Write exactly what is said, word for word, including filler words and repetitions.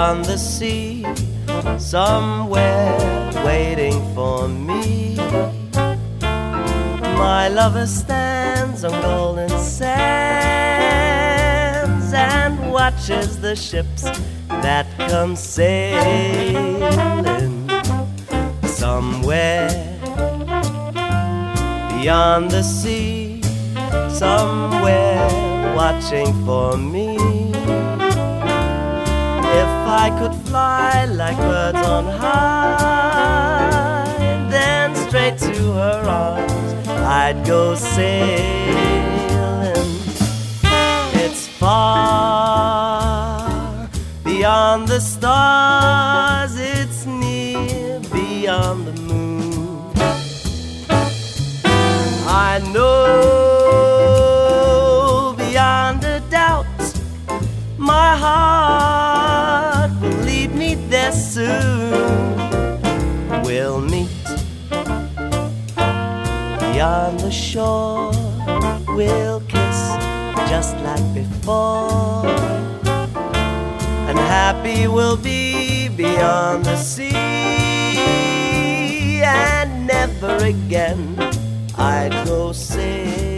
beyond the sea, somewhere waiting for me. My lover stands on golden sands and watches the ships that come sailing. Somewhere beyond the sea, somewhere watching for me. If I could fly like birds on high, then straight to her arms I'd go sailing. It's far beyond the stars, it's near beyond the moon. I know beyond a doubt my heart will lead me there soon. We'll meet beyond the shore, we'll kiss just like before, and happy we'll be beyond the sea. And never again I'd go sailing.